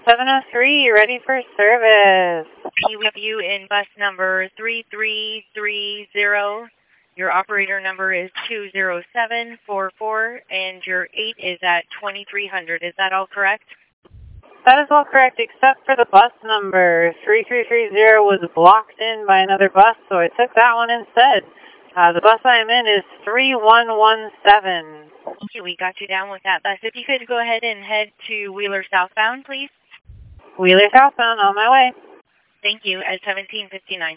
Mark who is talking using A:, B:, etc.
A: 703, you ready for service?
B: Be with you in bus number 3330. Your operator number is 20744, and your 8 is at 2300. Is that all correct?
A: That is all correct, except for the bus number. 3330 was blocked in by another bus, so I took that one instead. The bus I'm in is 3117.
B: Thank you. We got you down with that bus. If you could go ahead and head to Wheeler southbound, please.
A: Wheeler southbound, on my way.
B: Thank you, at 1759.